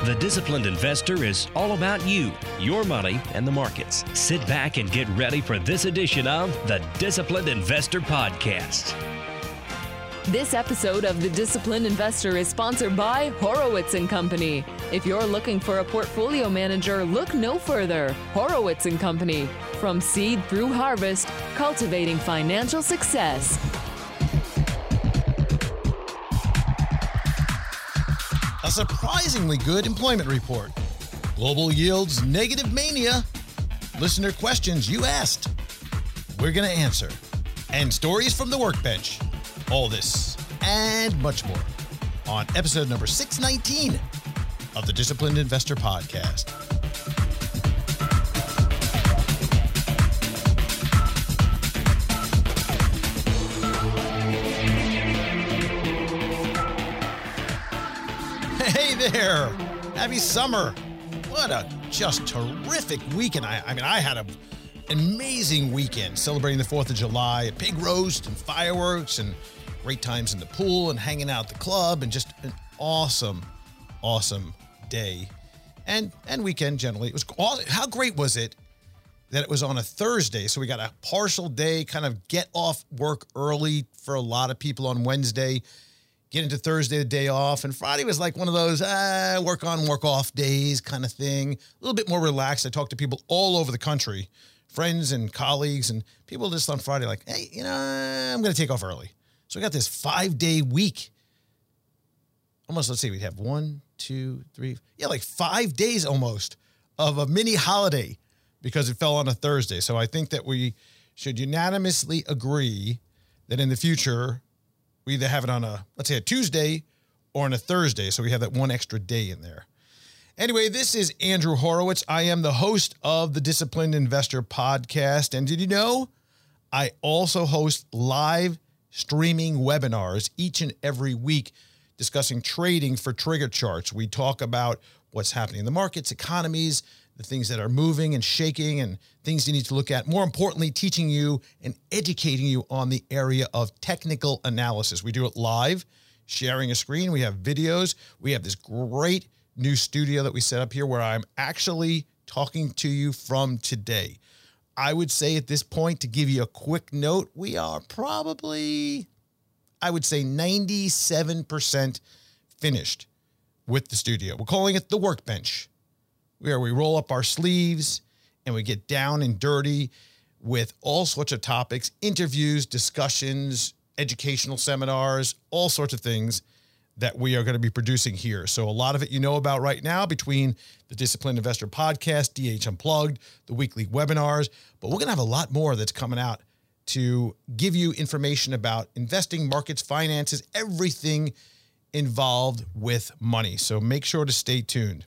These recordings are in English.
The Disciplined Investor is all about you, your money, and the markets. Sit back and get ready for this edition of the Disciplined Investor Podcast. This episode of The Disciplined Investor is sponsored by Horowitz & Company. If you're looking for a portfolio manager, look no further. Horowitz & Company. From seed through harvest, cultivating financial success. A surprisingly good employment report. Global yields negative mania. Listener questions you asked. We're going to answer. And stories from the workbench. All this and much more on episode number 619 of the Disciplined Investor Podcast. Hey there! Happy summer! What a just terrific weekend. I had an amazing weekend celebrating the 4th of July, a pig roast and fireworks and great times in the pool and hanging out at the club, and just an awesome day and weekend generally. It was awesome. How great was it that it was on a Thursday? So we got a partial day, kind of get off work early for a lot of people on Wednesday, get into Thursday, the day off. And Friday was like one of those work on, work off days kind of thing. A little bit more relaxed. I talked to people all over the country, friends and colleagues, and people just on Friday like, hey, I'm going to take off early. So we got this 5-day week. Almost, let's see, we have 5 days almost of a mini holiday because it fell on a Thursday. So I think that we should unanimously agree that in the future, we either have it on let's say a Tuesday or on a Thursday. So we have that one extra day in there. Anyway, this is Andrew Horowitz. I am the host of the Disciplined Investor Podcast. And did you know I also host live streaming webinars each and every week discussing trading for trigger charts. We talk about what's happening in the markets, economies, the things that are moving and shaking and things you need to look at. More importantly, teaching you and educating you on the area of technical analysis. We do it live, sharing a screen. We have videos. We have this great new studio that we set up here where I'm actually talking to you from today. I would say at this point, to give you a quick note, we are probably, I would say 97% finished with the studio. We're calling it the workbench, where we roll up our sleeves and we get down and dirty with all sorts of topics, interviews, discussions, educational seminars, all sorts of things that we are going to be producing here. So a lot of it you know about right now between the Disciplined Investor Podcast, DH Unplugged, the weekly webinars, but we're going to have a lot more that's coming out to give you information about investing, markets, finances, everything involved with money. So make sure to stay tuned.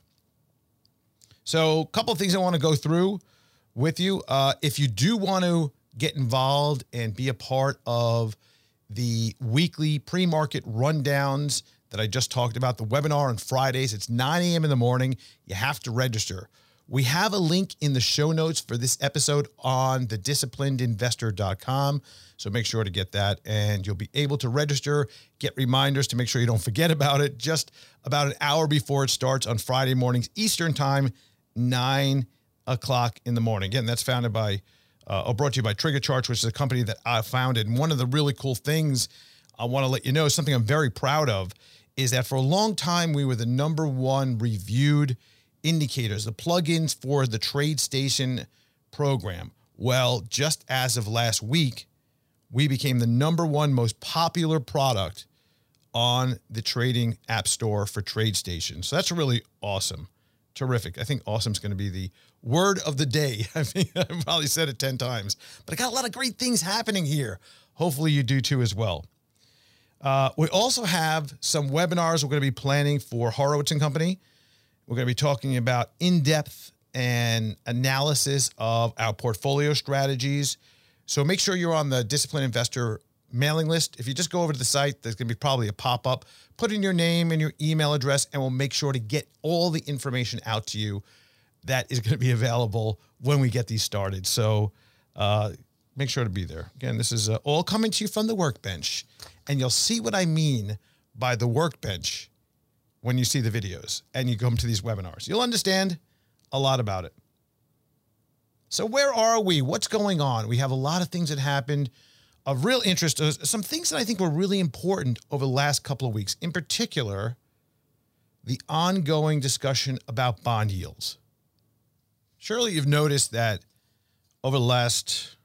So a couple of things I want to go through with you. If you do want to get involved and be a part of the weekly pre-market rundowns that I just talked about, the webinar on Fridays, it's 9 a.m. in the morning. You have to register. We have a link in the show notes for this episode on thedisciplinedinvestor.com. So make sure to get that and you'll be able to register, get reminders to make sure you don't forget about it just about an hour before it starts on Friday mornings, Eastern time, 9 o'clock in the morning. Again, that's brought to you by Trigger Charts, which is a company that I founded. And one of the really cool things I want to let you know, something I'm very proud of, is that for a long time, we were the number one reviewed indicators, the plugins for the TradeStation program. Well, just as of last week, we became the number one most popular product on the trading app store for TradeStation. So that's really awesome. Terrific. I think awesome is going to be the word of the day. I think I've probably said it 10 times, but I got a lot of great things happening here. Hopefully you do too as well. We also have some webinars we're going to be planning for Horowitz & Company. We're going to be talking about in-depth and analysis of our portfolio strategies. So make sure you're on the Disciplined Investor mailing list. If you just go over to the site, there's going to be probably a pop-up. Put in your name and your email address, and we'll make sure to get all the information out to you that is going to be available when we get these started. So make sure to be there. Again, this is all coming to you from the workbench, and you'll see what I mean by the workbench when you see the videos and you come to these webinars. You'll understand a lot about it. So where are we? What's going on? We have a lot of things that happened of real interest. Some things that I think were really important over the last couple of weeks. In particular, the ongoing discussion about bond yields. Surely you've noticed that over the last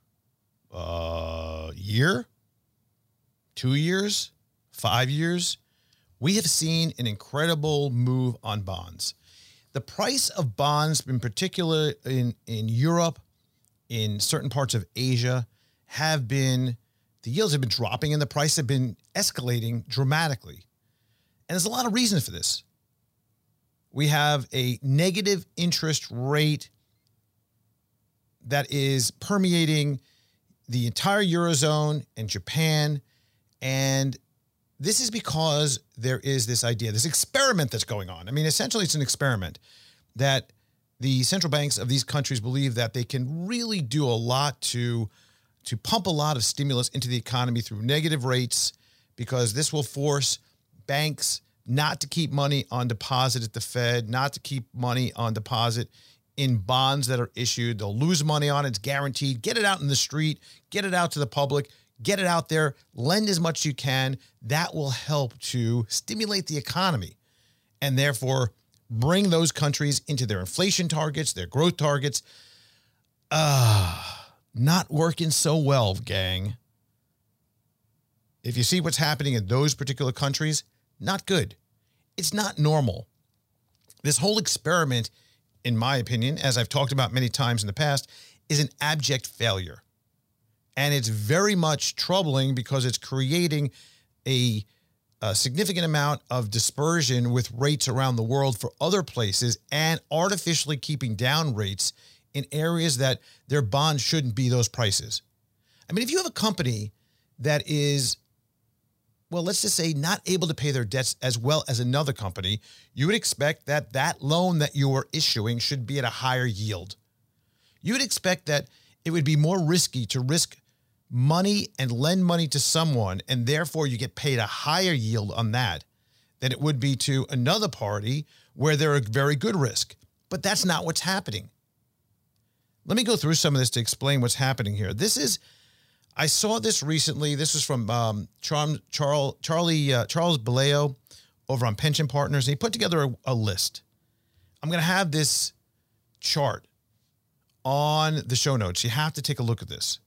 year, 2 years, 5 years, we have seen an incredible move on bonds. The price of bonds, in particular in Europe, in certain parts of Asia, the yields have been dropping and the price have been escalating dramatically. And there's a lot of reasons for this. We have a negative interest rate that is permeating the entire Eurozone and Japan. And this is because there is this idea, this experiment that's going on. I mean, essentially, it's an experiment that the central banks of these countries believe that they can really do a lot to pump a lot of stimulus into the economy through negative rates, because this will force banks not to keep money on deposit at the Fed, not to keep money on deposit in bonds that are issued. They'll lose money on it. It's guaranteed. Get it out in the street. Get it out to the public. Get it out there, lend as much as you can. That will help to stimulate the economy and therefore bring those countries into their inflation targets, their growth targets. Not working so well, gang. If you see what's happening in those particular countries, not good. It's not normal. This whole experiment, in my opinion, as I've talked about many times in the past, is an abject failure. And it's very much troubling because it's creating a significant amount of dispersion with rates around the world for other places and artificially keeping down rates in areas that their bonds shouldn't be those prices. I mean, if you have a company that is, well, let's just say not able to pay their debts as well as another company, you would expect that that loan that you are issuing should be at a higher yield. You would expect that it would be more risky to risk money and lend money to someone, and therefore you get paid a higher yield on that than it would be to another party where they're a very good risk. But that's not what's happening. Let me go through some of this to explain what's happening here. I saw this recently. This is from Charles Baleo over on Pension Partners. And he put together a list. I'm going to have this chart on the show notes. You have to take a look at this.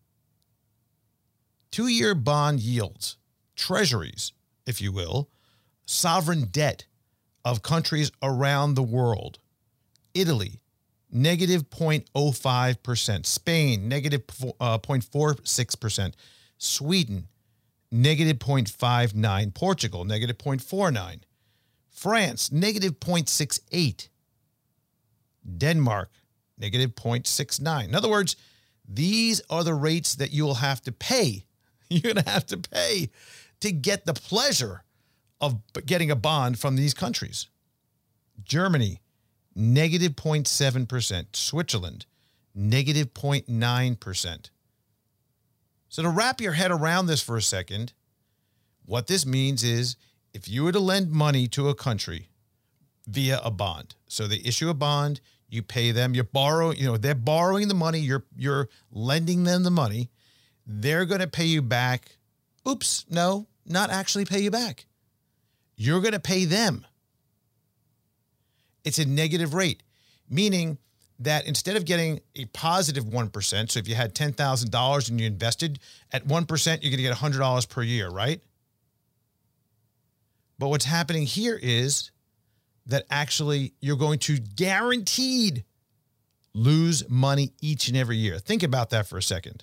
2-year bond yields, treasuries, if you will, sovereign debt of countries around the world. Italy, negative 0.05%. Spain, negative 0.46%. Sweden, negative 0.59%. Portugal, negative 0.49%. France, negative 0.68%. Denmark, negative 0.69%. In other words, these are the rates that you will have to pay. You're going to have to pay to get the pleasure of getting a bond from these countries. Germany, negative 0.7%. Switzerland, negative 0.9%. So to wrap your head around this for a second, what this means is if you were to lend money to a country via a bond, so they issue a bond, you pay them, they're borrowing the money, you're lending them the money, they're going to pay you back. Oops, no, not actually pay you back. You're going to pay them. It's a negative rate, meaning that instead of getting a positive 1%, so if you had $10,000 and you invested at 1%, you're going to get $100 per year, right? But what's happening here is that actually you're going to guaranteed lose money each and every year. Think about that for a second.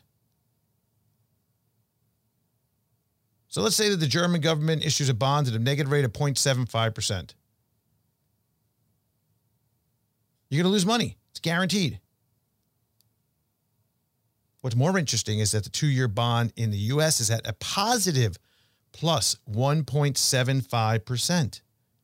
So let's say that the German government issues a bond at a negative rate of 0.75%. You're going to lose money. It's guaranteed. What's more interesting is that the 2-year bond in the U.S. is at a positive plus 1.75%.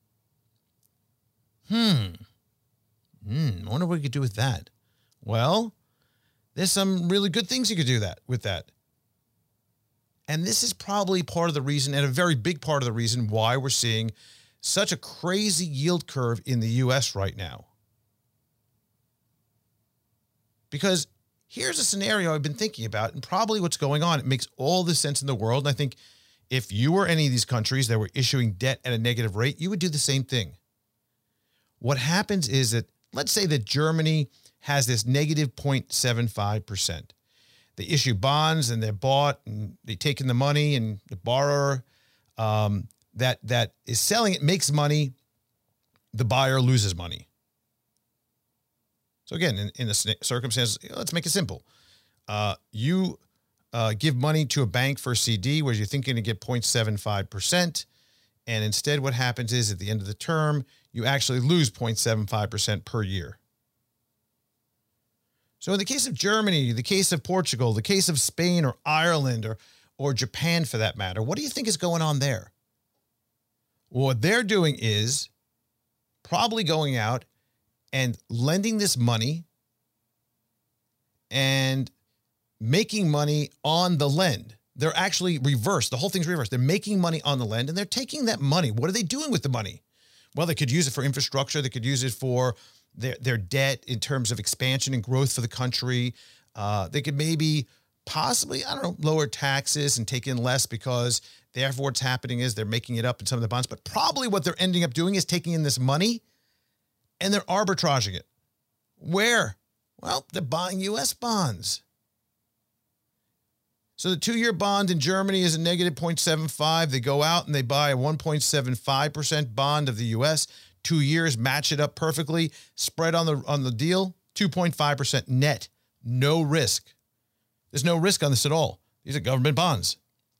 I wonder what you could do with that. Well, there's some really good things you could do with that. And this is probably part of the reason, and a very big part of the reason why we're seeing such a crazy yield curve in the U.S. right now? Because here's a scenario I've been thinking about, and probably what's going on. It makes all the sense in the world. And I think if you were any of these countries that were issuing debt at a negative rate, you would do the same thing. What happens is that, let's say that Germany has this negative 0.75%. They issue bonds and they're bought and they take in the money, and the borrower that is selling it makes money. The buyer loses money. So again, in the circumstances, let's make it simple. You give money to a bank for a CD where you're thinking to get 0.75%. And instead what happens is at the end of the term, you actually lose 0.75% per year. So in the case of Germany, the case of Portugal, the case of Spain or Ireland or Japan for that matter, what do you think is going on there? Well, what they're doing is probably going out and lending this money and making money on the lend. They're actually reversed. The whole thing's reversed. They're making money on the lend, and they're taking that money. What are they doing with the money? Well, they could use it for infrastructure. They could use it for their debt in terms of expansion and growth for the country. They could maybe possibly, lower taxes and take in less, because therefore what's happening is they're making it up in some of the bonds. But probably what they're ending up doing is taking in this money and they're arbitraging it. Where? Well, they're buying U.S. bonds. So the 2-year bond in Germany is a negative 0.75. They go out and they buy a 1.75% bond of the U.S. 2 years, match it up perfectly, spread on the deal, 2.5% net, no risk. There's no risk on this at all. These are government bonds.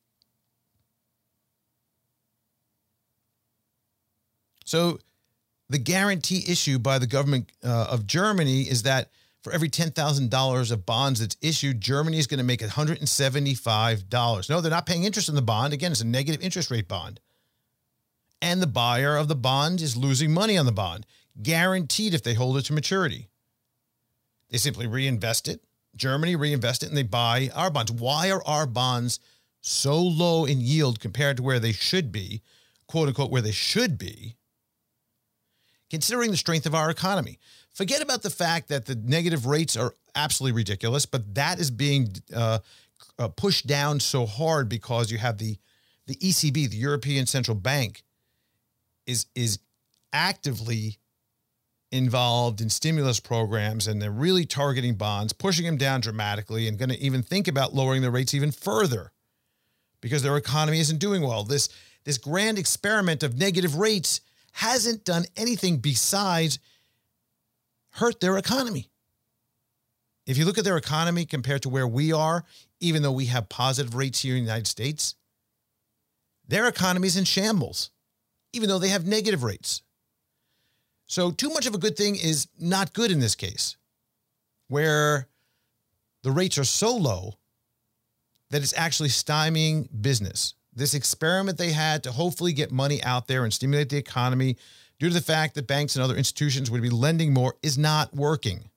So the guarantee issued by the government of Germany is that for every $10,000 of bonds that's issued, Germany is going to make $175. No, they're not paying interest on the bond. Again, it's a negative interest rate bond. And the buyer of the bond is losing money on the bond, guaranteed if they hold it to maturity. They simply reinvest it. Germany reinvest it, and they buy our bonds. Why are our bonds so low in yield compared to where they should be, quote unquote, where they should be, considering the strength of our economy? Forget about the fact that the negative rates are absolutely ridiculous, but that is being pushed down so hard because you have the ECB, the European Central Bank, is actively involved in stimulus programs, and they're really targeting bonds, pushing them down dramatically, and going to even think about lowering the rates even further because their economy isn't doing well. This grand experiment of negative rates hasn't done anything besides hurt their economy. If you look at their economy compared to where we are, even though we have positive rates here in the United States, their economy is in shambles, even though they have negative rates. So too much of a good thing is not good in this case, where the rates are so low that it's actually stymieing business. This experiment they had to hopefully get money out there and stimulate the economy due to the fact that banks and other institutions would be lending more is not working.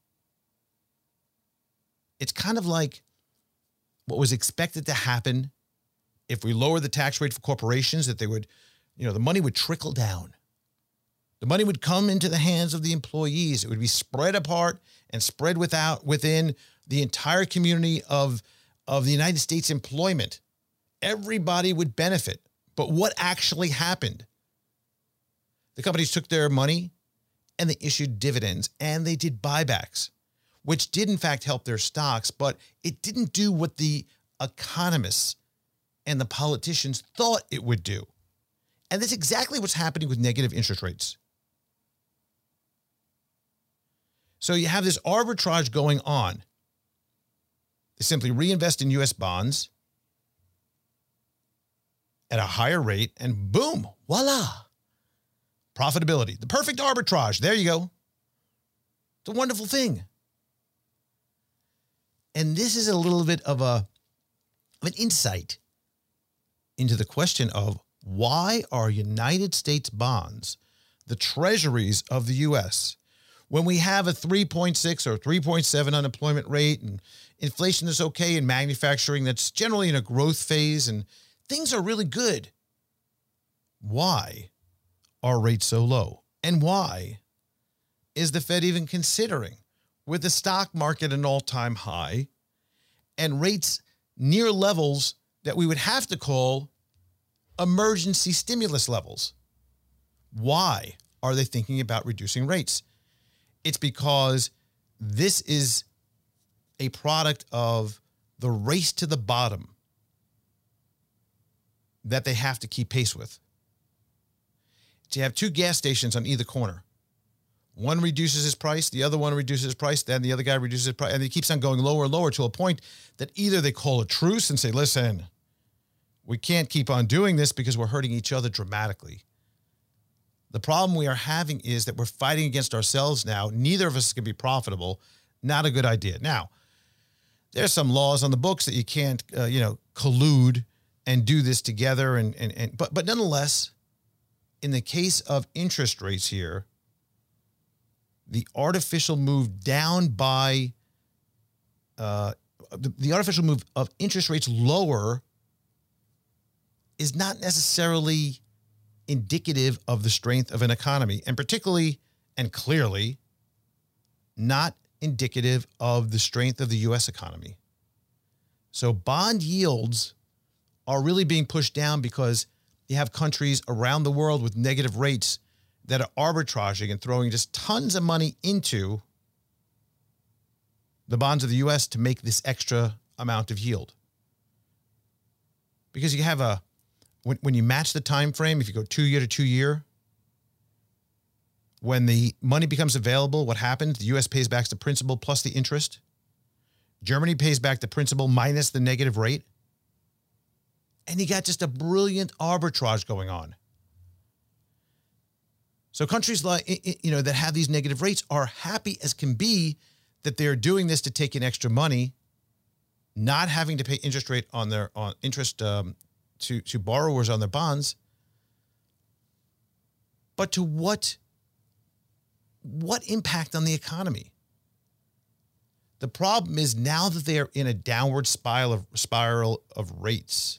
It's kind of like what was expected to happen if we lower the tax rate for corporations, that they would, the money would trickle down. The money would come into the hands of the employees. It would be spread apart and spread within the entire community of the United States employment. Everybody would benefit. But what actually happened? The companies took their money and they issued dividends and they did buybacks, which did in fact help their stocks, but it didn't do what the economists and the politicians thought it would do. And that's exactly what's happening with negative interest rates. So you have this arbitrage going on. They simply reinvest in U.S. bonds at a higher rate, and boom, voila, profitability. The perfect arbitrage. There you go. It's a wonderful thing. And this is a little bit of an insight into the question of why are United States bonds, the treasuries of the U.S., when we have a 3.6 or 3.7 unemployment rate and inflation is okay in manufacturing that's generally in a growth phase and things are really good, why are rates so low? And why is the Fed even considering, with the stock market an all-time high and rates near levels that we would have to call emergency stimulus levels? Why are they thinking about reducing rates? It's because this is a product of the race to the bottom that they have to keep pace with. So you have two gas stations on either corner. One reduces his price, the other one reduces his price, then the other guy reduces his price, and it keeps on going lower and lower to a point that either they call a truce and say, listen, we can't keep on doing this because we're hurting each other dramatically. The problem we are having is that we're fighting against ourselves now. Neither of us is going to be profitable. Not a good idea. Now, there's some laws on the books that you can't, collude and do this together. But nonetheless, in the case of interest rates here, the artificial move down by the artificial move of interest rates lower is not necessarily indicative of the strength of an economy, and particularly and clearly not indicative of the strength of the U.S. economy. So bond yields are really being pushed down because you have countries around the world with negative rates that are arbitraging and throwing just tons of money into the bonds of the U.S. to make this extra amount of yield. Because you have when you match the time frame, if you go 2 year to 2 year, when the money becomes available, what happens? The U.S. pays back the principal plus the interest. Germany pays back the principal minus the negative rate. And you got just a brilliant arbitrage going on. So countries like, that have these negative rates are happy as can be that they're doing this to take in extra money, not having to pay interest rate on their interest to borrowers on their bonds. But to what impact on the economy? The problem is now that they are in a downward spiral of rates,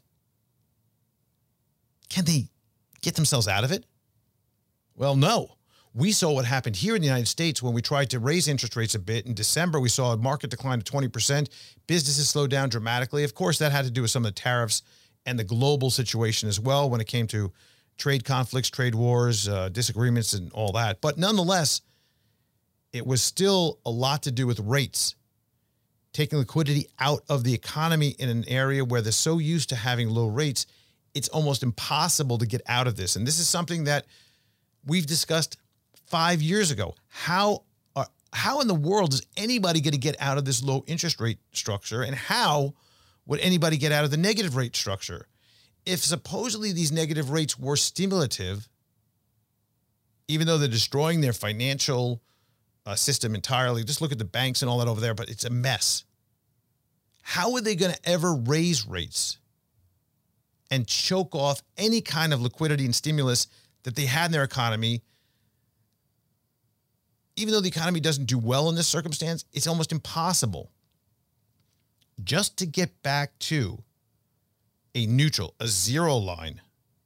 can they get themselves out of it? Well, no. We saw what happened here in the United States when we tried to raise interest rates a bit. In December, we saw a market decline of 20%. Businesses slowed down dramatically. Of course, that had to do with some of the tariffs and the global situation as well when it came to trade conflicts, trade wars, disagreements, and all that. But nonetheless, it was still a lot to do with rates, taking liquidity out of the economy in an area where they're so used to having low rates, it's almost impossible to get out of this. And this is something that we've discussed 5 years ago. How in the world is anybody going to get out of this low interest rate structure? And how would anybody get out of the negative rate structure? If supposedly these negative rates were stimulative, even though they're destroying their financial system entirely, just look at the banks and all that over there, but it's a mess. How are they going to ever raise rates and choke off any kind of liquidity and stimulus that they had in their economy? Even though the economy doesn't do well in this circumstance, it's almost impossible. Just to get back to a neutral, a zero line,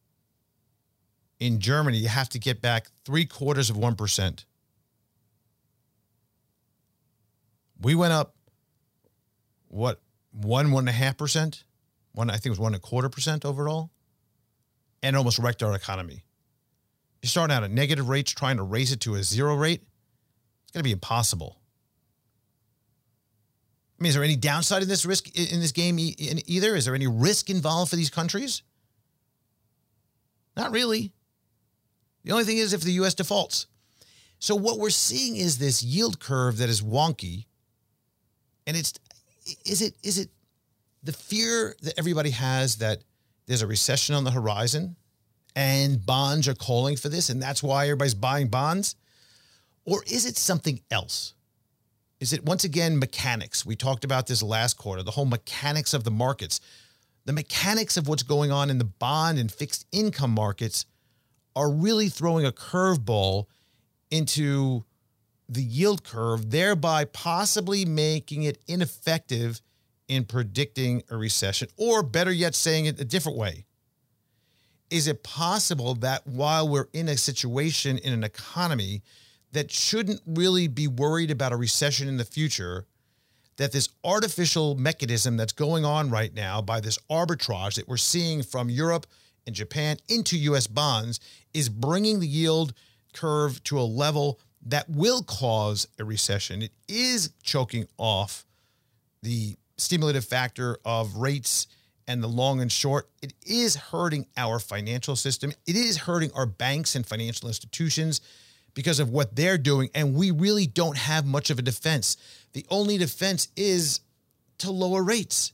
in Germany, you have to get back 0.75%. We went up, 1.5%? I think it was 1.25% overall, and almost wrecked our economy. You're starting out at negative rates, trying to raise it to a zero rate. It's going to be impossible. I mean, is there any downside in this risk in this game either? Is there any risk involved for these countries? Not really. The only thing is if the U.S. defaults. So what we're seeing is this yield curve that is wonky. And is it the fear that everybody has that there's a recession on the horizon and bonds are calling for this and that's why everybody's buying bonds? Or is it something else? Is it, once again, mechanics? We talked about this last quarter, the whole mechanics of the markets. The mechanics of what's going on in the bond and fixed income markets are really throwing a curveball into the yield curve, thereby possibly making it ineffective in predicting a recession, or better yet, saying it a different way. is it possible that while we're in a situation in an economy that shouldn't really be worried about a recession in the future, that this artificial mechanism that's going on right now by this arbitrage that we're seeing from Europe and Japan into U.S. bonds is bringing the yield curve to a level that will cause a recession? It is choking off the stimulative factor of rates and the long and short. It is hurting our financial system. It is hurting our banks and financial institutions because of what they're doing. And we really don't have much of a defense. The only defense is to lower rates.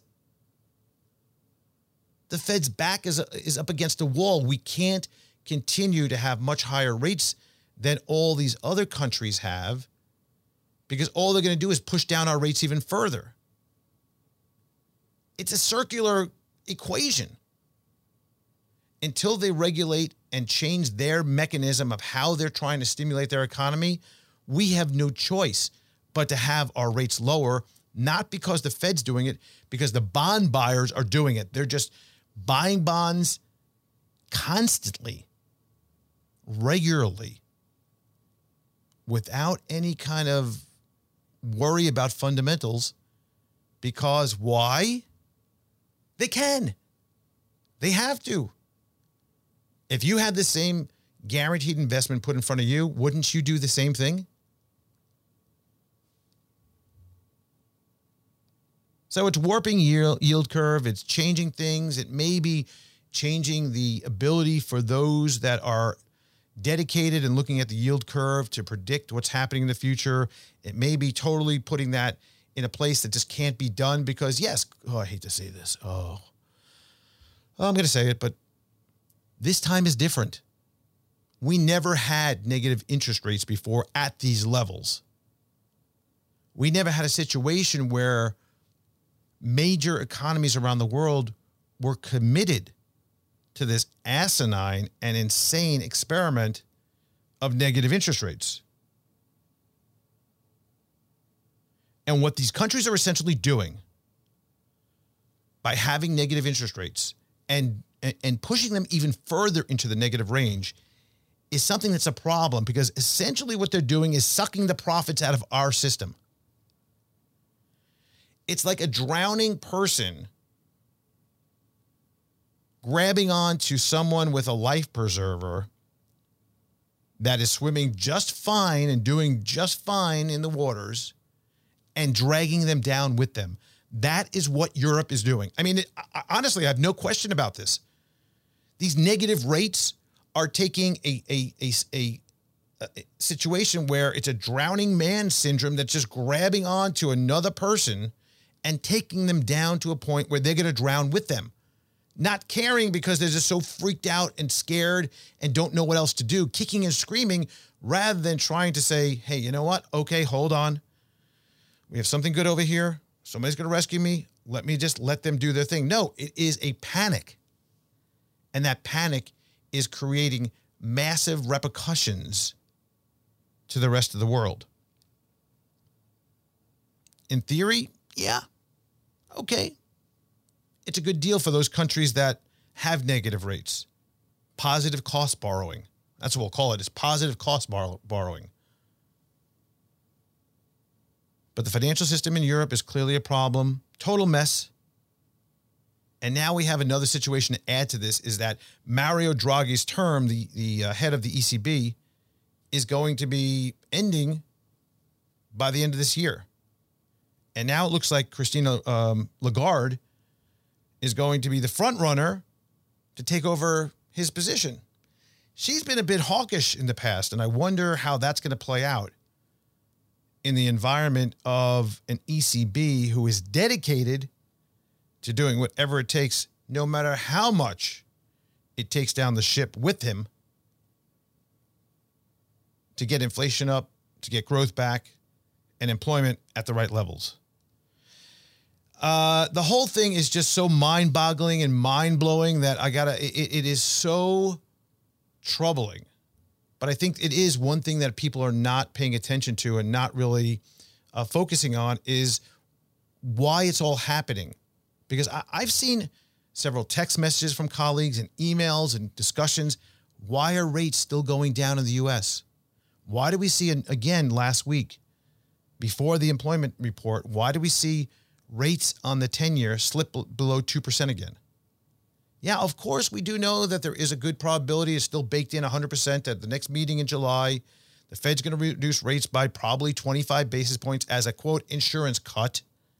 The Fed's back is up against the wall. We can't continue to have much higher rates than all these other countries have, because all they're going to do is push down our rates even further. It's a circular equation. Until they regulate and change their mechanism of how they're trying to stimulate their economy, we have no choice but to have our rates lower, not because the Fed's doing it, because the bond buyers are doing it. They're just buying bonds constantly, regularly, without any kind of worry about fundamentals. Because why? They can. They have to. If you had the same guaranteed investment put in front of you, wouldn't you do the same thing? So it's warping yield curve. It's changing things. It may be changing the ability for those that are dedicated and looking at the yield curve to predict what's happening in the future. It may be totally putting that in a place that just can't be done because, yes, I hate to say this. I'm going to say it, but this time is different. We never had negative interest rates before at these levels. We never had a situation where major economies around the world were committed to this asinine and insane experiment of negative interest rates. And what these countries are essentially doing by having negative interest rates and pushing them even further into the negative range is something that's a problem, because essentially what they're doing is sucking the profits out of our system. It's like a drowning person grabbing onto someone with a life preserver that is swimming just fine and doing just fine in the waters and dragging them down with them. That is what Europe is doing. I mean, honestly, I have no question about this. These negative rates are taking a situation where it's a drowning man syndrome that's just grabbing onto another person and taking them down to a point where they're going to drown with them, not caring because they're just so freaked out and scared and don't know what else to do, kicking and screaming, rather than trying to say, hey, you know what? Okay, hold on. We have something good over here. Somebody's going to rescue me. Let me just let them do their thing. No, it is a panic. And that panic is creating massive repercussions to the rest of the world. In theory, yeah, okay. It's a good deal for those countries that have negative rates. Positive cost borrowing. That's what we'll call it. It's positive cost borrowing. But the financial system in Europe is clearly a problem. Total mess. And now we have another situation to add to this, is that Mario Draghi's term, the head of the ECB, is going to be ending by the end of this year. And now it looks like Christine Lagarde is going to be the front runner to take over his position. She's been a bit hawkish in the past, and I wonder how that's going to play out in the environment of an ECB who is dedicated to doing whatever it takes, no matter how much it takes down the ship with him, to get inflation up, to get growth back, and employment at the right levels. The whole thing is just so mind-boggling and mind-blowing that it is so troubling. But I think it is one thing that people are not paying attention to and not really focusing on, is why it's all happening. Because I've seen several text messages from colleagues and emails and discussions. Why are rates still going down in the U.S.? Why do we see, again, last week, before the employment report, why do we see rates on the 10-year slip below 2% again? Yeah, of course, we do know that there is a good probability, it's still baked in 100% at the next meeting in July. The Fed's going to reduce rates by probably 25 basis points as a, quote, insurance cut.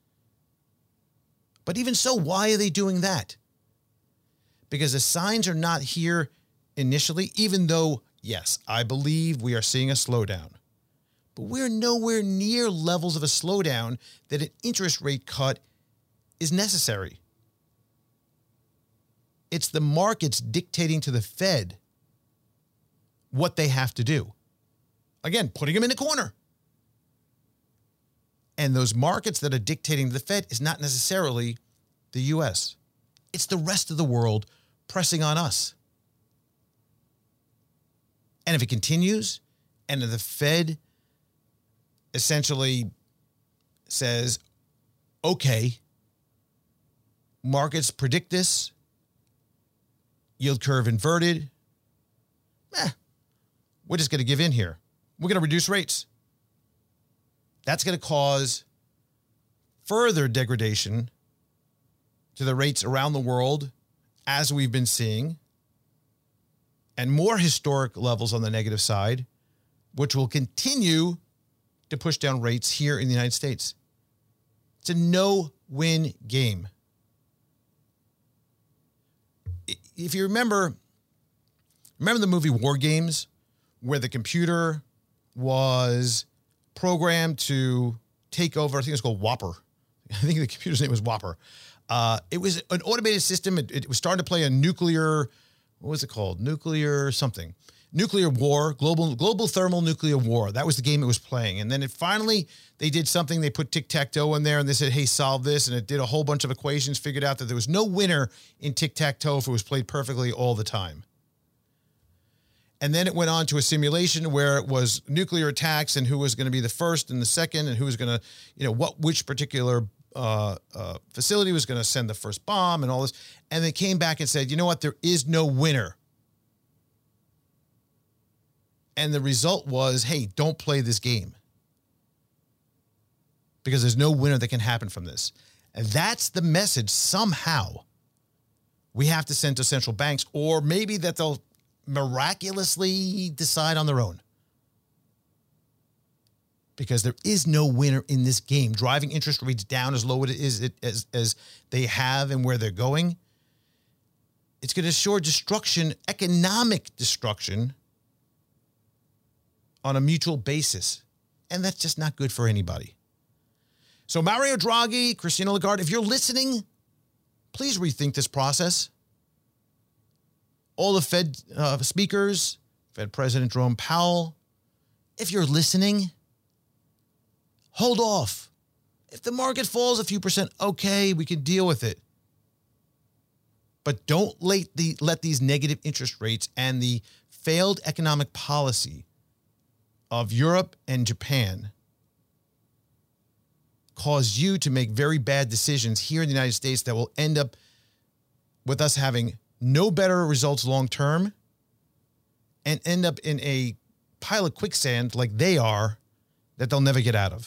But even so, why are they doing that? Because the signs are not here initially, even though, yes, I believe we are seeing a slowdown. But we're nowhere near levels of a slowdown that an interest rate cut is necessary. It's the markets dictating to the Fed what they have to do. Again, putting them in a corner. And those markets that are dictating to the Fed is not necessarily the U.S. It's the rest of the world pressing on us. And if it continues, and if the Fed essentially says, okay, markets predict this, yield curve inverted, we're just going to give in here. We're going to reduce rates. That's going to cause further degradation to the rates around the world, as we've been seeing, and more historic levels on the negative side, which will continue to push down rates here in the United States. It's a no-win game. If you remember the movie War Games, where the computer was programmed to take over, I think it was called Whopper. I think the computer's name was Whopper. It was an automated system. It was starting to play a nuclear, what was it called? Nuclear something. Nuclear war, global thermal nuclear war. That was the game it was playing. And then they did something. They put tic-tac-toe in there and they said, hey, solve this. And it did a whole bunch of equations, figured out that there was no winner in tic-tac-toe if it was played perfectly all the time. And then it went on to a simulation where it was nuclear attacks and who was going to be the first and the second and who was going to, which particular facility was going to send the first bomb and all this. And they came back and said, you know what? There is no winner. And the result was, hey, don't play this game. Because there's no winner that can happen from this. And that's the message somehow we have to send to central banks, or maybe that they'll miraculously decide on their own. Because there is no winner in this game. Driving interest rates down as low as they have and where they're going, it's going to assure destruction, economic destruction, on a mutual basis. And that's just not good for anybody. So Mario Draghi, Christine Lagarde, if you're listening, please rethink this process. All the Fed speakers, Fed President Jerome Powell, if you're listening, hold off. If the market falls a few percent, okay, we can deal with it. But don't let these negative interest rates and the failed economic policy of Europe and Japan cause you to make very bad decisions here in the United States that will end up with us having no better results long term and end up in a pile of quicksand like they are that they'll never get out of.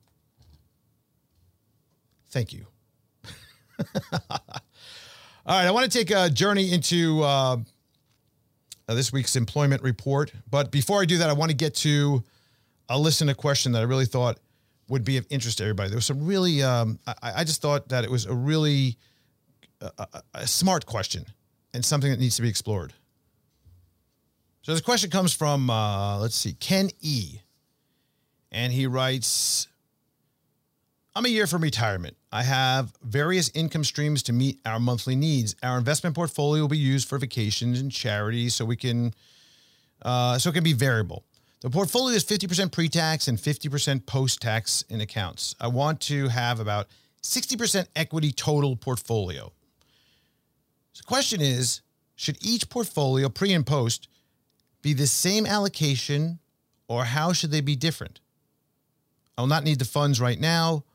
Thank you. All right, I want to take a journey into this week's employment report. But before I do that, I want to get to a listener question that I really thought would be of interest to everybody. There was some really, I just thought that it was a really a smart question and something that needs to be explored. So this question comes from, Ken E. And he writes, I'm a year from retirement. I have various income streams to meet our monthly needs. Our investment portfolio will be used for vacations and charities so it can be variable. The portfolio is 50% pre-tax and 50% post-tax in accounts. I want to have about 60% equity total portfolio. So the question is, should each portfolio pre and post be the same allocation, or how should they be different? I will not need the funds right now.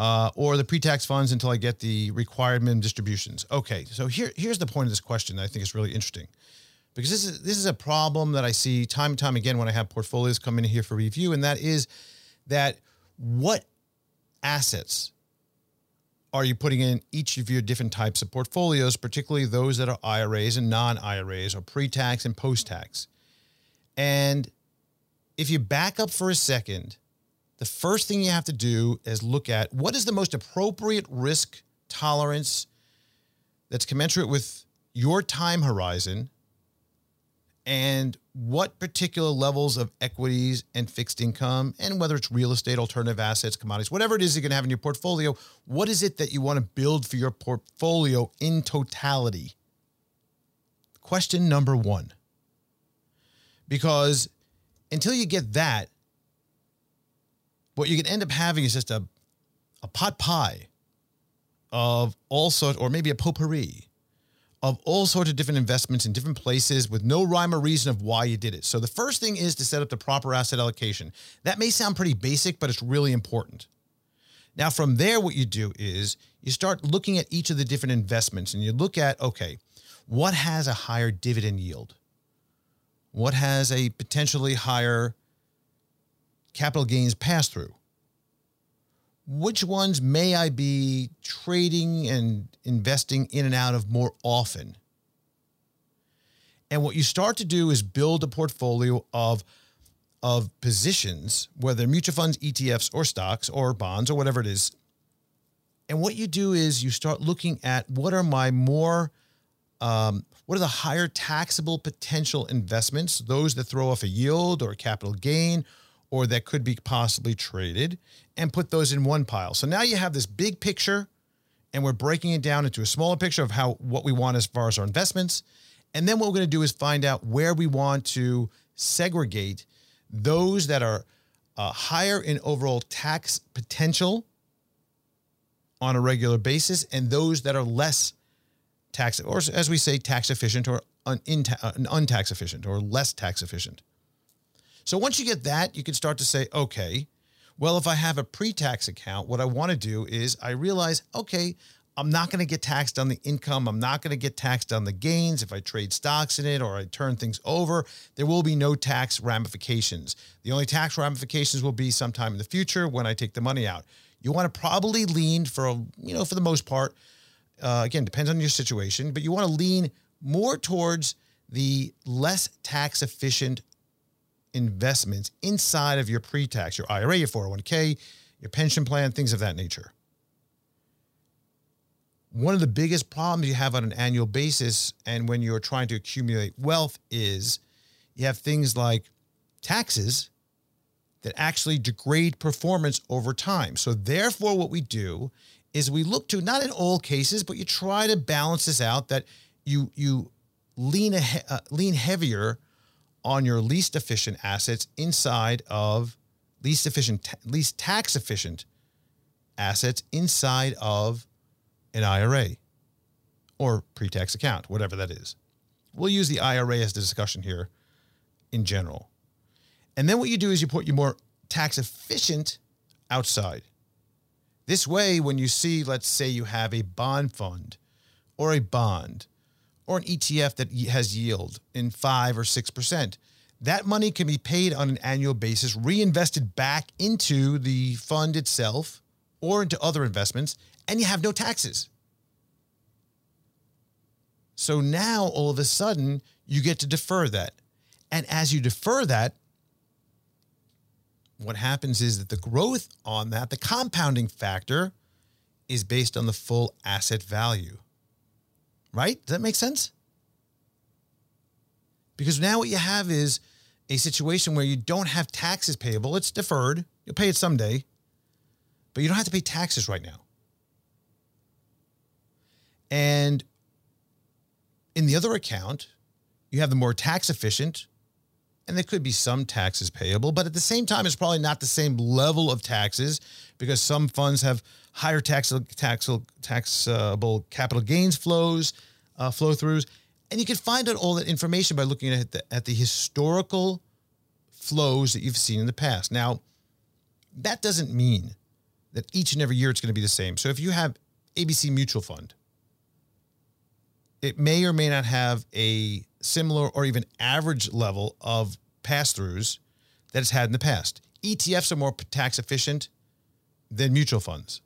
or the pre-tax funds until I get the required minimum distributions. Okay, so here's the point of this question that I think is really interesting, because this is a problem that I see time and time again when I have portfolios come in here for review, and that is that what assets are you putting in each of your different types of portfolios, particularly those that are IRAs and non-IRAs, or pre-tax and post-tax. And if you back up for a second, the first thing you have to do is look at what is the most appropriate risk tolerance that's commensurate with your time horizon, and what particular levels of equities and fixed income, and whether it's real estate, alternative assets, commodities, whatever it is you're going to have in your portfolio, what is it that you want to build for your portfolio in totality? Question number one. Because until you get that, what you can end up having is just a pot pie of all sorts, or maybe a potpourri of all sorts of different investments in different places with no rhyme or reason of why you did it. So the first thing is to set up the proper asset allocation. That may sound pretty basic, but it's really important. Now, from there, what you do is you start looking at each of the different investments, and you look at, okay, what has a higher dividend yield? What has a potentially higher capital gains pass-through? Which ones may I be trading and investing in and out of more often? And what you start to do is build a portfolio of positions, whether mutual funds, ETFs, or stocks, or bonds, or whatever it is. And what you do is you start looking at what are the higher taxable potential investments, those that throw off a yield or a capital gain, or that could be possibly traded, and put those in one pile. So now you have this big picture, and we're breaking it down into a smaller picture of what we want as far as our investments. And then what we're going to do is find out where we want to segregate those that are higher in overall tax potential on a regular basis, and those that are less tax, or as we say, tax efficient, or untax efficient, or less tax efficient. So once you get that, you can start to say, okay, well, if I have a pre-tax account, what I want to do is I realize, okay, I'm not going to get taxed on the income. I'm not going to get taxed on the gains. If I trade stocks in it or I turn things over, there will be no tax ramifications. The only tax ramifications will be sometime in the future when I take the money out. You want to probably lean for the most part, again, depends on your situation, but you want to lean more towards the less tax efficient investments inside of your pre-tax, your IRA, your 401k, your pension plan, things of that nature. One of the biggest problems you have on an annual basis, and when you're trying to accumulate wealth, is you have things like taxes that actually degrade performance over time. So therefore, what we do is we look to, not in all cases, but you try to balance this out, that you lean heavier on your least efficient assets inside of least tax efficient assets inside of an IRA or pre-tax account, whatever that is. We'll use the IRA as the discussion here in general. And then what you do is you put your more tax efficient outside. This way, when you see, let's say you have a bond fund or a bond or an ETF that has yield in 5 or 6%, that money can be paid on an annual basis, reinvested back into the fund itself or into other investments, and you have no taxes. So now, all of a sudden, you get to defer that. And as you defer that, what happens is that the growth on that, the compounding factor, is based on the full asset value. Right? Does that make sense? Because now what you have is a situation where you don't have taxes payable. It's deferred. You'll pay it someday, but you don't have to pay taxes right now. And in the other account, you have the more tax efficient, and there could be some taxes payable, but at the same time, it's probably not the same level of taxes, because some funds have higher taxable capital gains flow-throughs. And you can find out all that information by looking at the historical flows that you've seen in the past. Now, that doesn't mean that each and every year it's going to be the same. So if you have ABC Mutual Fund, it may or may not have a similar or even average level of pass-throughs that it's had in the past. ETFs are more tax efficient than mutual funds.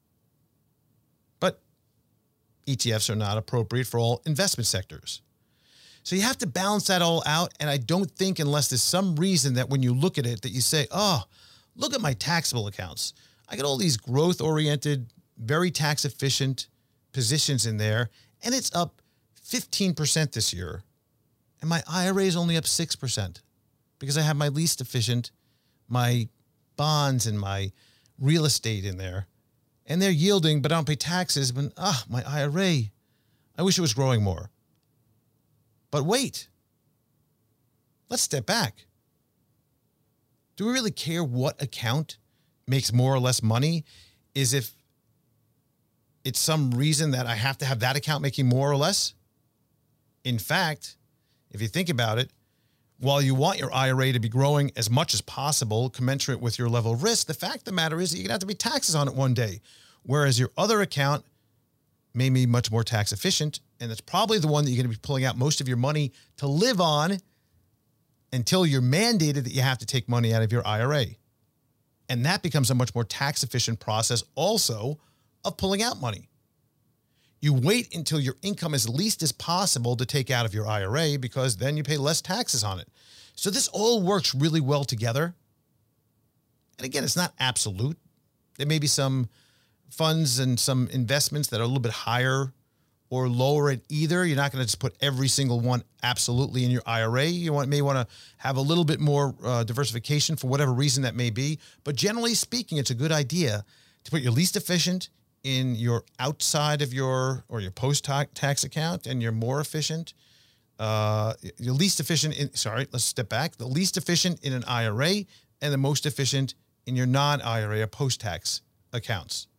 But ETFs are not appropriate for all investment sectors. So you have to balance that all out. And I don't think unless there's some reason that when you look at it that you say, oh, look at my taxable accounts. I got all these growth-oriented, very tax-efficient positions in there, and it's up 15% this year. And my IRA is only up 6% because I have my least efficient, my bonds and my real estate in there. And they're yielding, but I don't pay taxes. But my IRA, I wish it was growing more. But wait, let's step back. Do we really care what account makes more or less money? Is if it's some reason that I have to have that account making more or less? In fact, if you think about it, while you want your IRA to be growing as much as possible, commensurate with your level of risk, the fact of the matter is that you're going to have to pay taxes on it one day. Whereas your other account may be much more tax efficient, and it's probably the one that you're going to be pulling out most of your money to live on until you're mandated that you have to take money out of your IRA. And that becomes a much more tax efficient process also of pulling out money. You wait until your income is least as possible to take out of your IRA because then you pay less taxes on it. So this all works really well together. And again, it's not absolute. There may be some funds and some investments that are a little bit higher or lower at either. You're not going to just put every single one absolutely in your IRA. You may want to have a little bit more diversification for whatever reason that may be. But generally speaking, it's a good idea to put your least efficient in your outside of your post-tax account and your more efficient, your least efficient let's step back. The least efficient in an IRA and the most efficient in your non-IRA or post-tax accounts.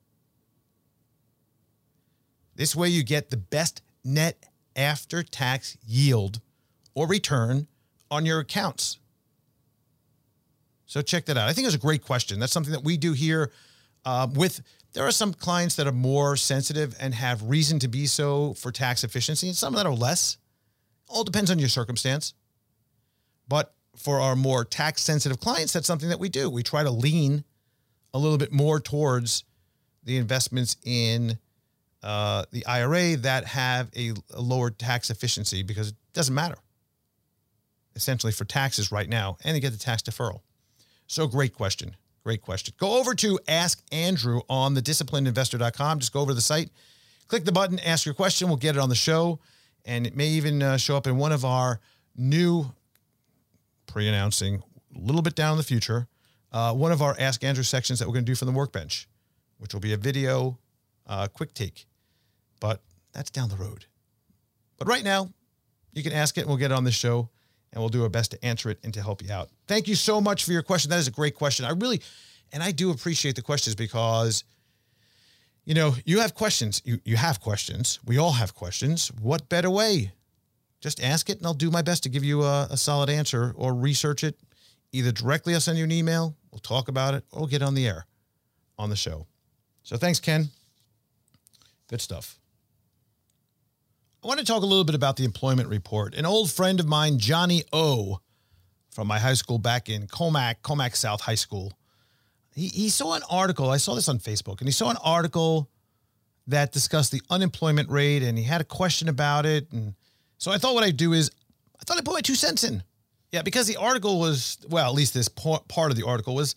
This way you get the best net after-tax yield or return on your accounts. So check that out. I think it's a great question. That's something that we do here there are some clients that are more sensitive and have reason to be so for tax efficiency, and some that are less. All depends on your circumstance. But for our more tax-sensitive clients, that's something that we do. We try to lean a little bit more towards the investments in the IRA that have a lower tax efficiency because it doesn't matter, essentially, for taxes right now, and you get the tax deferral. So great question. Great question. Go over to Ask Andrew on thedisciplinedinvestor.com. Just go over to the site, click the button, ask your question. We'll get it on the show, and it may even show up in one of our new, pre-announcing a little bit down in the future, one of our Ask Andrew sections that we're going to do from the workbench, which will be a video quick take. But that's down the road. But right now, you can ask it, and we'll get it on the show, and we'll do our best to answer it and to help you out. Thank you so much for your question. That is a great question. I do appreciate the questions because, you have questions. You have questions. We all have questions. What better way? Just ask it, and I'll do my best to give you a solid answer or research it. Either directly, I'll send you an email, we'll talk about it, or we'll get on the air on the show. So thanks, Ken. Good stuff. I want to talk a little bit about the employment report. An old friend of mine, Johnny O, from my high school back in Comac South High School, he saw an article. I saw this on Facebook, and he saw an article that discussed the unemployment rate, and he had a question about it. And so I thought what I'd do is I thought I'd put my 2 cents in. Yeah, because the article was, well, at least this part of the article was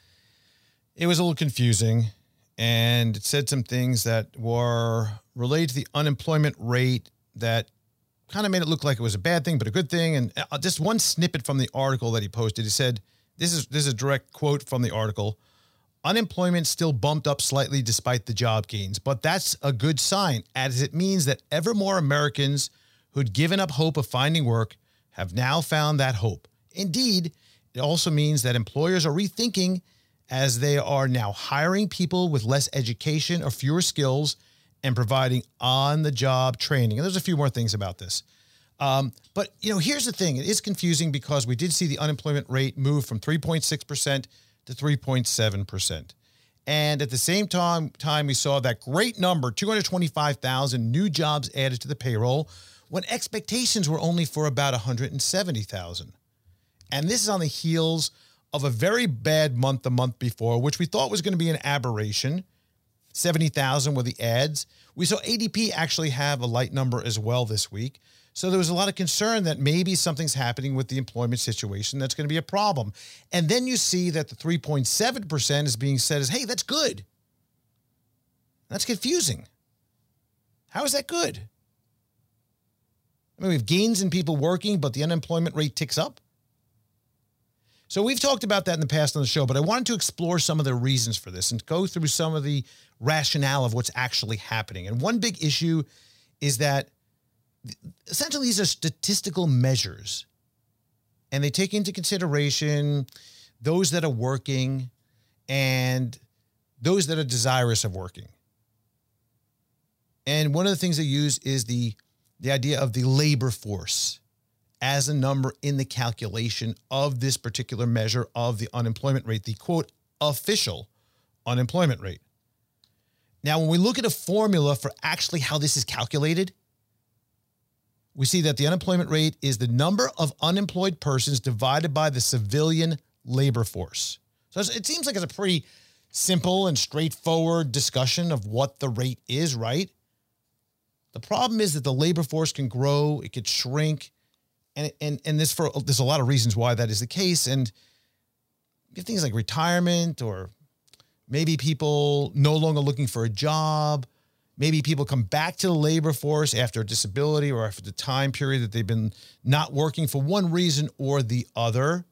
a little confusing. And it said some things that were related to the unemployment rate that kind of made it look like it was a bad thing, but a good thing. And just one snippet from the article that he posted, he said, this is a direct quote from the article. Unemployment still bumped up slightly despite the job gains, but that's a good sign, as it means that ever more Americans who'd given up hope of finding work have now found that hope. Indeed, it also means that employers are rethinking as they are now hiring people with less education or fewer skills and providing on-the-job training. And there's a few more things about this. But, here's the thing. It is confusing because we did see the unemployment rate move from 3.6% to 3.7%. And at the same time, we saw that great number, 225,000 new jobs added to the payroll, when expectations were only for about 170,000. And this is on the heels of a very bad month the month before, which we thought was going to be an aberration. 70,000 were the ads. We saw ADP actually have a light number as well this week. So there was a lot of concern that maybe something's happening with the employment situation that's going to be a problem. And then you see that the 3.7% is being said as, hey, that's good. That's confusing. How is that good? I mean, we have gains in people working, but the unemployment rate ticks up. So we've talked about that in the past on the show, but I wanted to explore some of the reasons for this and go through some of the rationale of what's actually happening. And one big issue is that essentially these are statistical measures, and they take into consideration those that are working and those that are desirous of working. And one of the things they use is the idea of the labor force as a number in the calculation of this particular measure of the unemployment rate, the quote, official unemployment rate. Now, when we look at a formula for actually how this is calculated, we see that the unemployment rate is the number of unemployed persons divided by the civilian labor force. So it seems like it's a pretty simple and straightforward discussion of what the rate is, right? The problem is that the labor force can grow, it could shrink, and there's a lot of reasons why that is the case. And you have things like retirement, or maybe people no longer looking for a job. Maybe people come back to the labor force after a disability or after the time period that they've been not working for one reason or the other.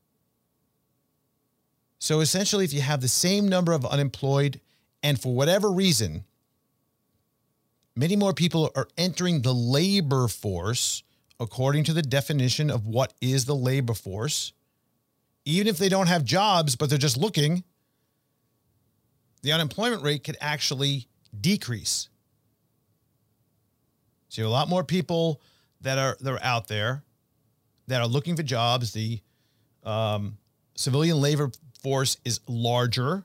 So essentially, if you have the same number of unemployed and for whatever reason, many more people are entering the labor force according to the definition of what is the labor force, even if they don't have jobs, but they're just looking, the unemployment rate could actually decrease. So you have a lot more people that are out there that are looking for jobs. The civilian labor force is larger,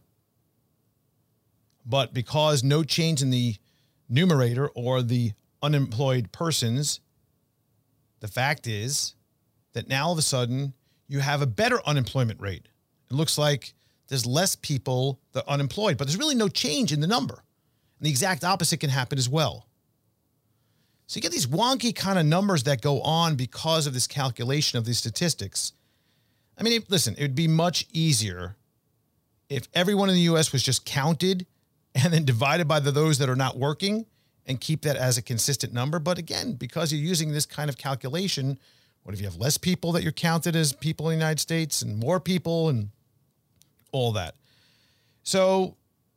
but because no change in the numerator or the unemployed persons, the fact is that now all of a sudden you have a better unemployment rate. It looks like there's less people that are unemployed, but there's really no change in the number. And the exact opposite can happen as well. So you get these wonky kind of numbers that go on because of this calculation of these statistics. I mean, listen, it would be much easier if everyone in the U.S. was just counted and then divided by those that are not working and keep that as a consistent number. But again, because you're using this kind of calculation, what if you have less people that you're counted as people in the United States and more people and all that? So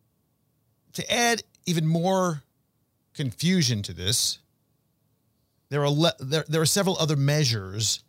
to add even more confusion to this, there are several other measures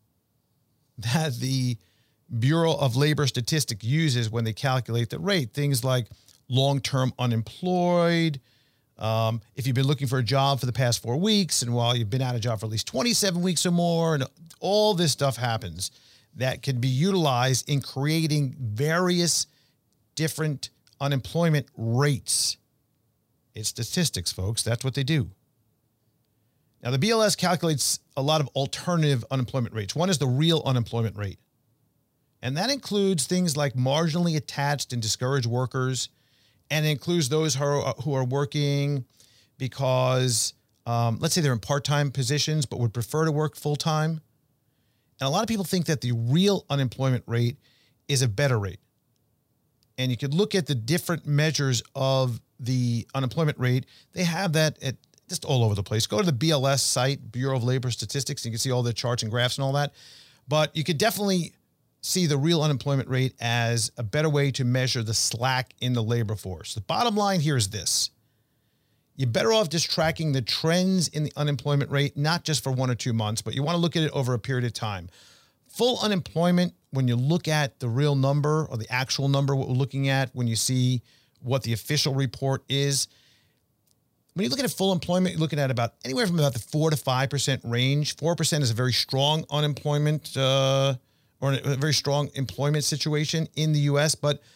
that the Bureau of Labor Statistics uses when they calculate the rate. Things like long-term unemployed, if you've been looking for a job for the past 4 weeks, and while you've been out of job for at least 27 weeks or more, and all this stuff happens that can be utilized in creating various different unemployment rates. It's statistics, folks. That's what they do. Now, the BLS calculates a lot of alternative unemployment rates. One is the real unemployment rate, and that includes things like marginally attached and discouraged workers, and it includes those who are working because, let's say they're in part-time positions but would prefer to work full-time. And a lot of people think that the real unemployment rate is a better rate. And you could look at the different measures of the unemployment rate. They have that at just all over the place. Go to the BLS site, Bureau of Labor Statistics, and you can see all the charts and graphs and all that. But you could definitely see the real unemployment rate as a better way to measure the slack in the labor force. The bottom line here is this. You're better off just tracking the trends in the unemployment rate, not just for 1 or 2 months, but you want to look at it over a period of time. Full unemployment, when you look at the real number or the actual number, what we're looking at, when you see what the official report is, when you look at full employment, you're looking at about anywhere from about the 4 to 5% range. 4% is a very strong unemployment or a very strong employment situation in the U.S., but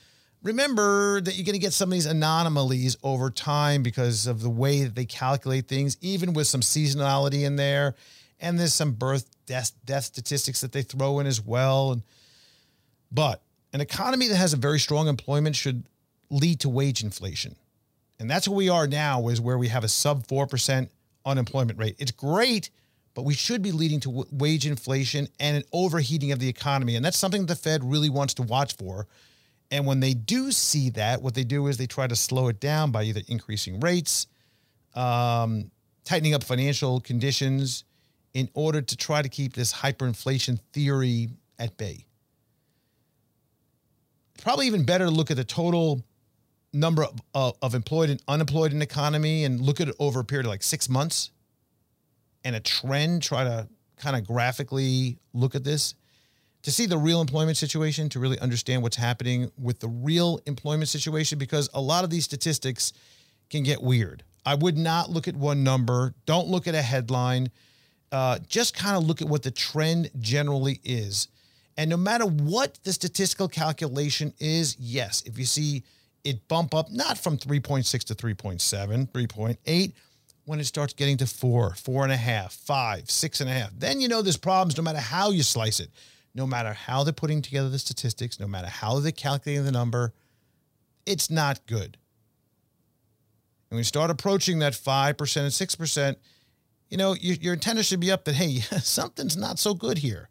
remember that you're going to get some of these anomalies over time because of the way that they calculate things, even with some seasonality in there. And there's some death statistics that they throw in as well. But an economy that has a very strong employment should lead to wage inflation. And that's where we are now, is where we have a sub 4% unemployment rate. It's great, but we should be leading to wage inflation and an overheating of the economy. And that's something the Fed really wants to watch for. And when they do see that, what they do is they try to slow it down by either increasing rates, tightening up financial conditions in order to try to keep this hyperinflation theory at bay. Probably even better to look at the total number of employed and unemployed in the economy and look at it over a period of like 6 months and a trend, try to kind of graphically look at this to see the real employment situation, to really understand what's happening with the real employment situation, because a lot of these statistics can get weird. I would not look at one number. Don't look at a headline. Just kind of look at what the trend generally is. And no matter what the statistical calculation is, yes, if you see it bump up, not from 3.6 to 3.7, 3.8, when it starts getting to 4, 4.5, 5, 6.5, then you know there's problems no matter how you slice it, no matter how they're putting together the statistics, no matter how they're calculating the number, it's not good. And when you start approaching that 5% and 6%, you know, your antenna should be up that, hey, something's not so good here.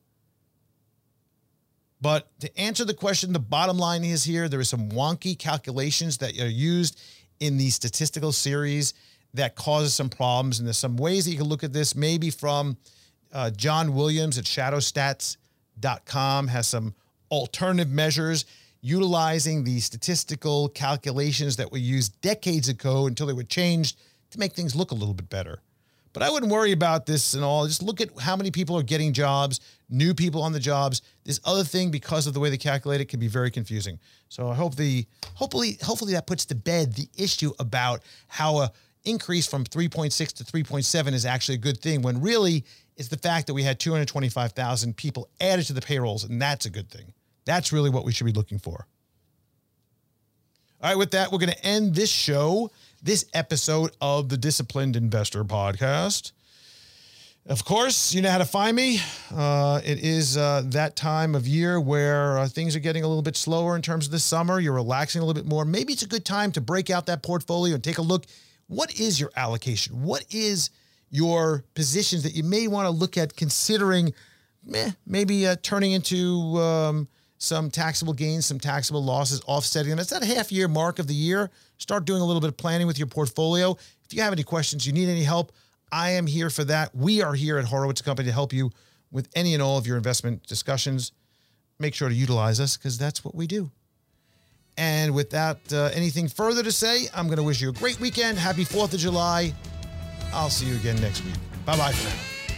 But to answer the question, the bottom line is here, there are some wonky calculations that are used in these statistical series that causes some problems. And there's some ways that you can look at this, maybe from John Williams at shadowstats.com has some alternative measures utilizing the statistical calculations that were used decades ago until they were changed to make things look a little bit better. But I wouldn't worry about this and all. Just look at how many people are getting jobs, new people on the jobs. This other thing, because of the way they calculate it, can be very confusing. So I hope hopefully that puts to bed the issue about how a increase from 3.6 to 3.7 is actually a good thing, when really it's the fact that we had 225,000 people added to the payrolls, and that's a good thing. That's really what we should be looking for. All right, with that, we're going to end this show, this episode of the Disciplined Investor Podcast. Of course, you know how to find me. It is that time of year where things are getting a little bit slower in terms of the summer. You're relaxing a little bit more. Maybe it's a good time to break out that portfolio and take a look. What is your allocation? What is your positions that you may want to look at considering maybe turning into some taxable gains, some taxable losses, offsetting. And it's that half-year mark of the year. Start doing a little bit of planning with your portfolio. If you have any questions, you need any help, I am here for that. We are here at Horowitz Company to help you with any and all of your investment discussions. Make sure to utilize us, because that's what we do. And without anything further to say, I'm going to wish you a great weekend. Happy 4th of July. I'll see you again next week. Bye-bye for now.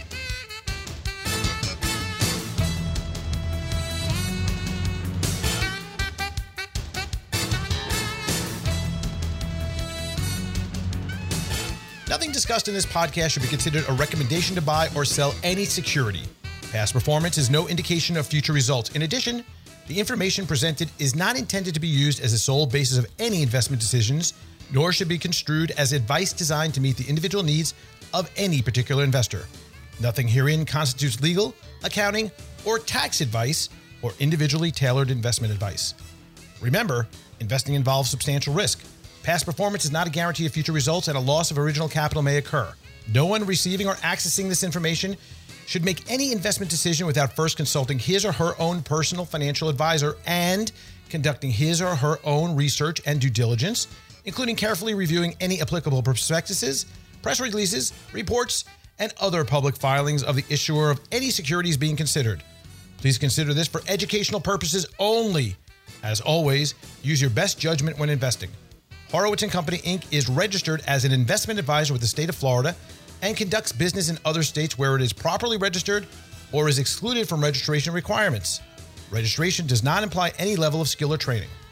Nothing discussed in this podcast should be considered a recommendation to buy or sell any security. Past performance is no indication of future results. In addition, the information presented is not intended to be used as the sole basis of any investment decisions, nor should be construed as advice designed to meet the individual needs of any particular investor. Nothing herein constitutes legal, accounting, or tax advice or individually tailored investment advice. Remember, investing involves substantial risk. Past performance is not a guarantee of future results, and a loss of original capital may occur. No one receiving or accessing this information should make any investment decision without first consulting his or her own personal financial advisor and conducting his or her own research and due diligence, including carefully reviewing any applicable prospectuses, press releases, reports, and other public filings of the issuer of any securities being considered. Please consider this for educational purposes only. As always, use your best judgment when investing. Horowitz & Company, Inc. is registered as an investment advisor with the state of Florida and conducts business in other states where it is properly registered or is excluded from registration requirements. Registration does not imply any level of skill or training.